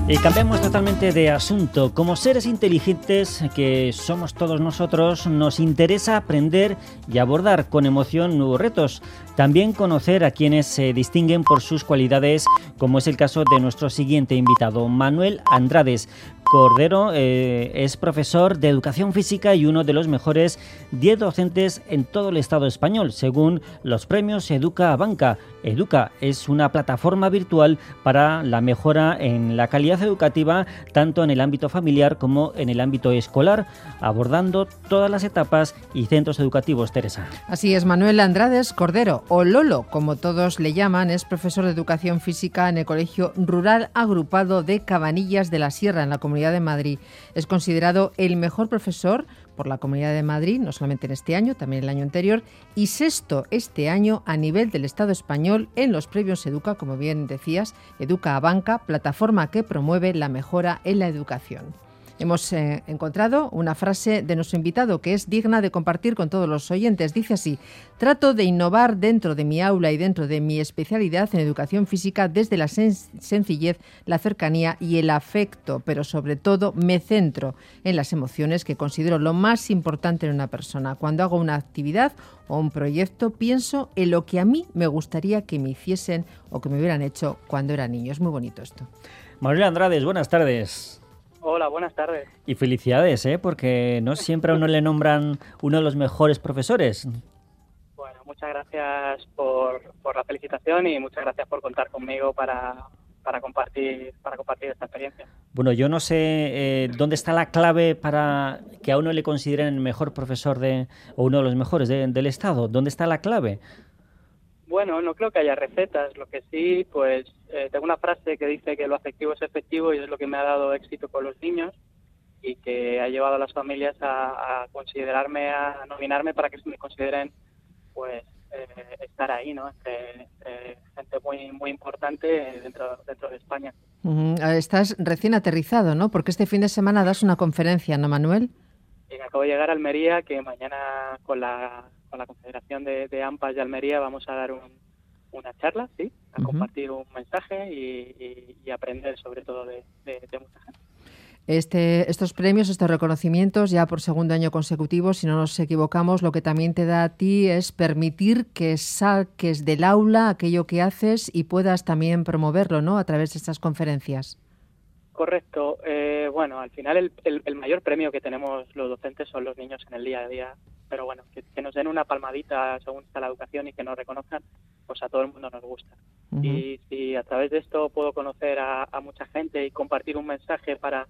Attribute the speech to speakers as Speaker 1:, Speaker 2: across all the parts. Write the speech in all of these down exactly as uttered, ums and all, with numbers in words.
Speaker 1: Y cambiamos totalmente de asunto. Como seres inteligentes que somos todos nosotros, nos interesa aprender y abordar con emoción nuevos retos. También conocer a quienes se distinguen por sus cualidades, como es el caso de nuestro siguiente invitado, Manuel Andrades Cordero. Eh, es profesor de Educación Física y uno de los mejores diez docentes en todo el Estado español, según los premios Educa Banca. Educa es una plataforma virtual para la mejora en la calidad educativa, tanto en el ámbito familiar como en el ámbito escolar, abordando todas las etapas y centros educativos. Teresa.
Speaker 2: Así es, Manuel Andrades Cordero, o Lolo, como todos le llaman, es profesor de Educación Física en el Colegio Rural Agrupado de Cabanillas de la Sierra, en la Comunidad de Madrid. Es considerado el mejor profesor por la Comunidad de Madrid, no solamente en este año, también el año anterior, y sexto este año a nivel del Estado español en los premios Educa, como bien decías, Educa a Banca, plataforma que promueve la mejora en la educación. Hemos eh, encontrado una frase de nuestro invitado que es digna de compartir con todos los oyentes. Dice así: trato de innovar dentro de mi aula y dentro de mi especialidad en educación física desde la sen- sencillez, la cercanía y el afecto, pero sobre todo me centro en las emociones, que considero lo más importante en una persona. Cuando hago una actividad o un proyecto, pienso en lo que a mí me gustaría que me hiciesen o que me hubieran hecho cuando era niño. Es muy bonito esto.
Speaker 1: Manuel Andrades, buenas tardes.
Speaker 3: Hola, buenas tardes.
Speaker 1: Y felicidades, ¿eh? Porque no siempre a uno le nombran uno de los mejores profesores.
Speaker 3: Bueno, muchas gracias por, por la felicitación y muchas gracias por contar conmigo para, para, compartir, para compartir esta experiencia.
Speaker 1: Bueno, yo no sé eh, dónde está la clave para que a uno le consideren el mejor profesor de, o uno de los mejores de, del Estado. ¿Dónde está la clave?
Speaker 3: Bueno, no creo que haya recetas. Lo que sí, pues eh, tengo una frase que dice que lo afectivo es efectivo y es lo que me ha dado éxito con los niños y que ha llevado a las familias a, a considerarme, a nominarme para que se me consideren, pues, eh, estar ahí, ¿no? Entre, entre gente muy muy importante dentro dentro de España.
Speaker 2: Uh-huh. Estás recién aterrizado, ¿no? Porque este fin de semana das una conferencia, ¿no, Manuel?
Speaker 3: Y acabo de llegar a Almería, que mañana con la con la Confederación de, de AMPAs de Almería vamos a dar un, una charla, sí, a uh-huh. compartir un mensaje y, y, y aprender sobre todo de, de, de mucha gente.
Speaker 2: Este, estos premios, estos reconocimientos, ya por segundo año consecutivo, si no nos equivocamos, lo que también te da a ti es permitir que saques del aula aquello que haces y puedas también promoverlo, ¿no?, a través de estas conferencias.
Speaker 3: Correcto. Eh, bueno, al final el, el, el mayor premio que tenemos los docentes son los niños en el día a día, pero bueno, que, que nos den una palmadita según está la educación y que nos reconozcan, pues a todo el mundo nos gusta. Uh-huh. Y si a través de esto puedo conocer a, a mucha gente y compartir un mensaje para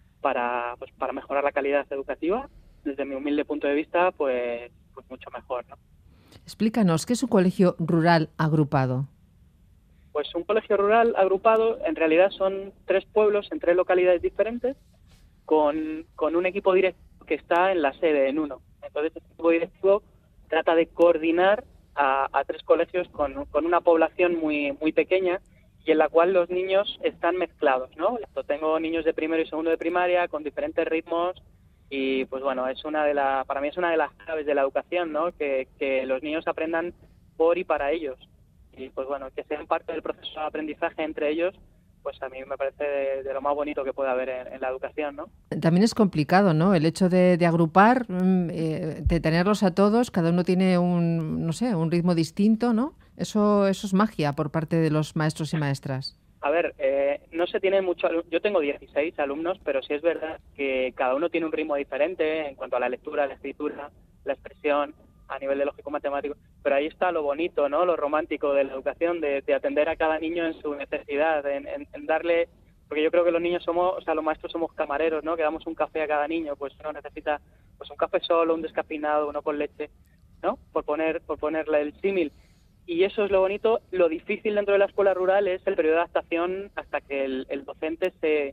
Speaker 3: para pues para mejorar la calidad educativa, desde mi humilde punto de vista, pues, pues mucho mejor, ¿no?
Speaker 2: Explícanos, ¿qué es un colegio rural agrupado?
Speaker 3: Pues un colegio rural agrupado en realidad son tres pueblos en tres localidades diferentes con, con un equipo directivo que está en la sede, en uno. Entonces, este equipo directivo trata de coordinar a, a tres colegios con, con una población muy muy pequeña y en la cual los niños están mezclados, ¿no? Yo tengo niños de primero y segundo de primaria con diferentes ritmos y, pues bueno, es una de la, para mí es una de las claves de la educación, ¿no? Que, que los niños aprendan por y para ellos. Y pues bueno, que sean parte del proceso de aprendizaje entre ellos, pues a mí me parece de, de lo más bonito que puede haber en, en la educación, ¿no?
Speaker 2: También es complicado, ¿no?, el hecho de, de agrupar, eh, de tenerlos a todos, cada uno tiene un, no sé, un ritmo distinto, ¿no? Eso, eso es magia por parte de los maestros y maestras.
Speaker 3: A ver, eh, no se tiene mucho, yo tengo dieciséis alumnos, pero sí es verdad que cada uno tiene un ritmo diferente en cuanto a la lectura, la escritura, la expresión, a nivel de lógico matemático, pero ahí está lo bonito, ¿no?, lo romántico de la educación, de, de atender a cada niño en su necesidad, en, en, en darle, porque yo creo que los niños somos, o sea, los maestros somos camareros, ¿no?, que damos un café a cada niño, pues uno necesita pues un café solo, un descafeinado, uno con leche, ¿no?, por poner, por ponerle el símil. Y eso es lo bonito. Lo difícil dentro de la escuela rural es el periodo de adaptación hasta que el, el docente se,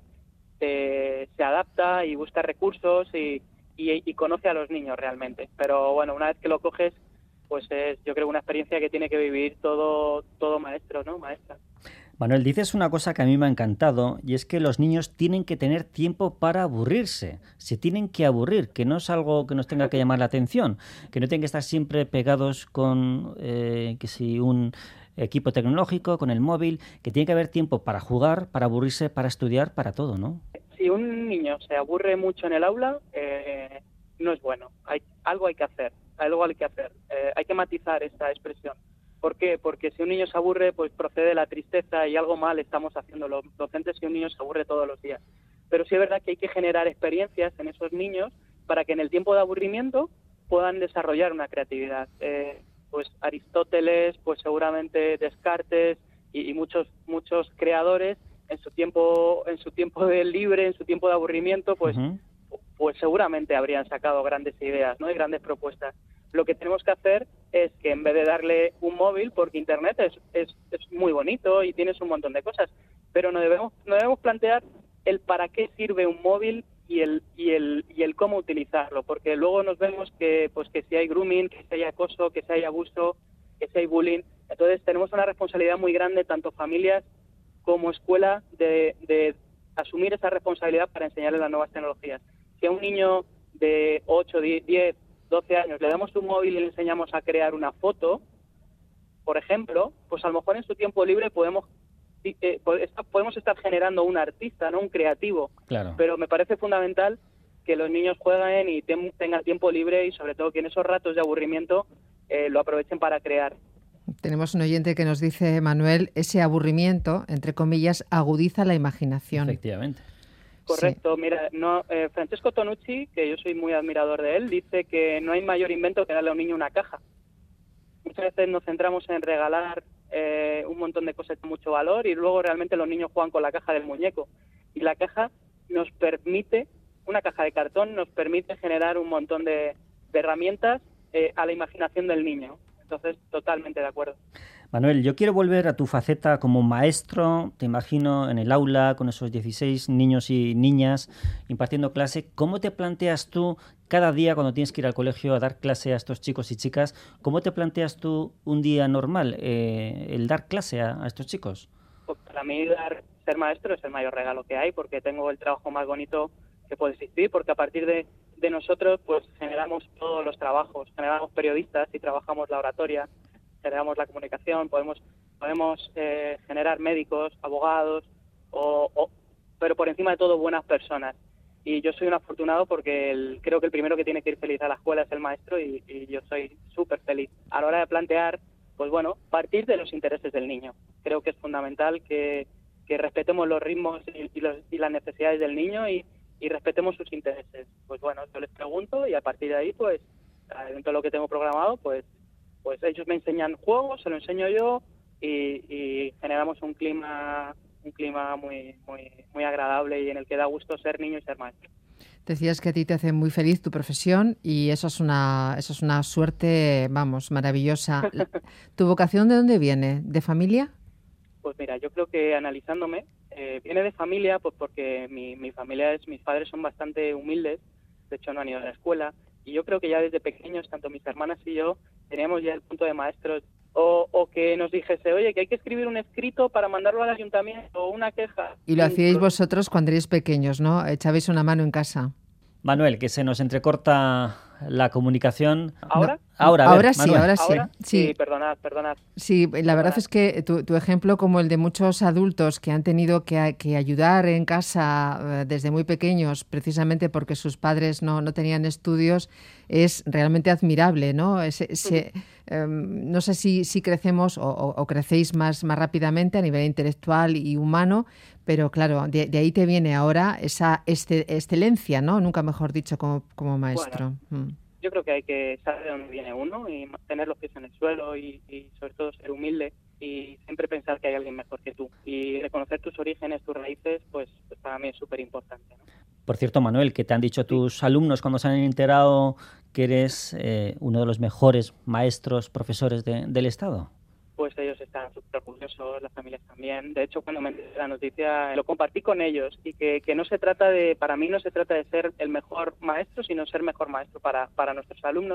Speaker 3: se, se adapta y busca recursos y, y, y conoce a los niños realmente. Pero bueno, una vez que lo coges, pues es, yo creo, una experiencia que tiene que vivir todo, todo maestro, ¿no?, maestra.
Speaker 1: Manuel, dices una cosa que a mí me ha encantado y es que los niños tienen que tener tiempo para aburrirse, se tienen que aburrir, que no es algo que nos tenga que llamar la atención, que no tienen que estar siempre pegados con eh, que si un equipo tecnológico, con el móvil, que tiene que haber tiempo para jugar, para aburrirse, para estudiar, para todo, ¿no?
Speaker 3: Si un niño se aburre mucho en el aula, eh, no es bueno. Hay, algo hay que hacer, algo hay que hacer. Eh, hay que matizar esta expresión. ¿Por qué? Porque si un niño se aburre, pues procede la tristeza y algo mal estamos haciendo los docentes si un niño se aburre todos los días. Pero sí es verdad que hay que generar experiencias en esos niños para que en el tiempo de aburrimiento puedan desarrollar una creatividad. Eh, pues Aristóteles, pues seguramente Descartes y, y muchos muchos creadores en su tiempo en su tiempo de libre, en su tiempo de aburrimiento, pues uh-huh. pues seguramente habrían sacado grandes ideas, ¿no? Y grandes propuestas. Lo que tenemos que hacer es que en vez de darle un móvil, porque Internet es, es, es muy bonito y tienes un montón de cosas, pero no debemos no debemos plantear el para qué sirve un móvil y el y el y el cómo utilizarlo, porque luego nos vemos que pues que si hay grooming, que si hay acoso, que si hay abuso, que si hay bullying. Entonces tenemos una responsabilidad muy grande, tanto familias como escuela, de, de asumir esa responsabilidad para enseñarle las nuevas tecnologías. Si a un niño de ocho, diez, doce años le damos un móvil y le enseñamos a crear una foto, por ejemplo, pues a lo mejor en su tiempo libre podemos eh, podemos estar generando un artista, no un creativo.
Speaker 1: Claro.
Speaker 3: Pero me parece fundamental que los niños jueguen y ten, tengan tiempo libre y sobre todo que en esos ratos de aburrimiento eh, lo aprovechen para crear.
Speaker 2: Tenemos un oyente que nos dice, Manuel, ese aburrimiento, entre comillas, agudiza la imaginación.
Speaker 1: Efectivamente.
Speaker 3: Correcto.
Speaker 2: Sí.
Speaker 3: Mira, no, eh, Francesco Tonucci, que yo soy muy admirador de él, dice que no hay mayor invento que darle a un niño una caja. Muchas veces nos centramos en regalar eh, un montón de cosas de mucho valor y luego realmente los niños juegan con la caja del muñeco. Y la caja nos permite, una caja de cartón, nos permite generar un montón de, de herramientas eh, a la imaginación del niño. Entonces, totalmente de acuerdo.
Speaker 1: Manuel, yo quiero volver a tu faceta como maestro, te imagino en el aula con esos dieciséis niños y niñas impartiendo clase. ¿Cómo te planteas tú cada día cuando tienes que ir al colegio a dar clase a estos chicos y chicas? ¿Cómo te planteas tú un día normal, eh, el dar clase a, a estos chicos?
Speaker 3: Pues para mí dar, ser maestro es el mayor regalo que hay, porque tengo el trabajo más bonito que puede existir, porque a partir de, de nosotros pues generamos todos los trabajos, generamos periodistas y trabajamos la oratoria, generamos la comunicación, podemos podemos eh, generar médicos, abogados, o, o, pero por encima de todo buenas personas. Y yo soy un afortunado porque el, creo que el primero que tiene que ir feliz a la escuela es el maestro y, y yo soy súper feliz. A la hora de plantear, pues bueno, partir de los intereses del niño. Creo que es fundamental que, que respetemos los ritmos y, y, los, y las necesidades del niño y, y respetemos sus intereses. Pues bueno, yo les pregunto y a partir de ahí, pues, dentro de lo que tengo programado, pues pues ellos me enseñan juegos, se lo enseño yo y, y generamos un clima un clima muy muy muy agradable y en el que da gusto ser niño y ser maestro.
Speaker 2: Decías que a ti te hace muy feliz tu profesión y eso es una eso es una suerte, vamos, maravillosa. ¿Tu vocación de dónde viene? ¿De familia?
Speaker 3: Pues mira, yo creo que analizándome, eh, viene de familia, pues porque mi, mi familia es, mis padres son bastante humildes, de hecho no han ido a la escuela, y yo creo que ya desde pequeños, tanto mis hermanas y yo, teníamos ya el punto de maestros, o, o que nos dijese, oye, que hay que escribir un escrito para mandarlo al ayuntamiento, o una queja.
Speaker 2: Y lo hacíais vosotros cuando erais pequeños, ¿no? Echabais una mano en casa.
Speaker 1: Manuel, que se nos entrecorta la comunicación.
Speaker 3: ¿Ahora?
Speaker 1: No, ahora, a ver,
Speaker 2: ahora sí,
Speaker 1: Manuel.
Speaker 2: ahora sí.
Speaker 3: ¿Ahora?
Speaker 2: Sí,
Speaker 3: sí, perdonad, perdonad.
Speaker 2: Sí, la
Speaker 3: perdonad.
Speaker 2: verdad es que tu, tu ejemplo, como el de muchos adultos que han tenido que, que ayudar en casa eh, desde muy pequeños, precisamente porque sus padres no, no tenían estudios, es realmente admirable, ¿no? Ese, ese, eh, no sé si, si crecemos o, o, o crecéis más, más rápidamente a nivel intelectual y humano, pero claro, de, de ahí te viene ahora esa este, excelencia, ¿no? Nunca mejor dicho, como, como maestro.
Speaker 3: Bueno, mm. Yo creo que hay que saber de dónde viene uno y mantener los pies en el suelo y, y sobre todo ser humilde y siempre pensar que hay alguien mejor que tú. Y reconocer tus orígenes, tus raíces, pues, pues para mí es súper importante, ¿no?
Speaker 1: Por cierto, Manuel, ¿qué te han dicho tus alumnos cuando se han enterado que eres eh, uno de los mejores maestros, profesores de, del Estado?
Speaker 3: Pues ellos están súper orgullosos, las familias también. De hecho, cuando me enteré de la noticia, lo compartí con ellos y que, que no se trata de, para mí no se trata de ser el mejor maestro, sino ser mejor maestro para, para nuestros alumnos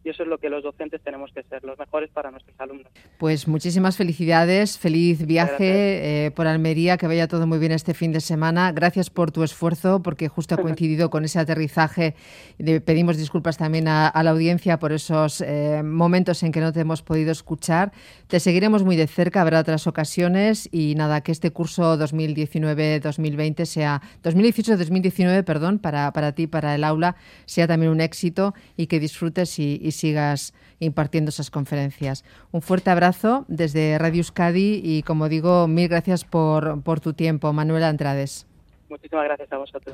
Speaker 3: y eso es lo que los docentes tenemos que ser, los mejores para nuestros alumnos.
Speaker 2: Pues muchísimas felicidades, feliz viaje eh, por Almería, que vaya todo muy bien este fin de semana. Gracias por tu esfuerzo, porque justo ha coincidido con ese aterrizaje. Le pedimos disculpas también a, a la audiencia por esos eh, momentos en que no te hemos podido escuchar. Te seguiremos muy de cerca, habrá otras ocasiones y nada, que este curso dos mil diecinueve dos mil veinte sea, dos mil dieciocho dos mil diecinueve, perdón, para, para ti, para el aula, sea también un éxito y que disfrutes y, y sigas impartiendo esas conferencias. Un fuerte abrazo desde Radio Euskadi y, como digo, mil gracias por, por tu tiempo, Manuela Andrades.
Speaker 3: Muchísimas gracias a vosotros.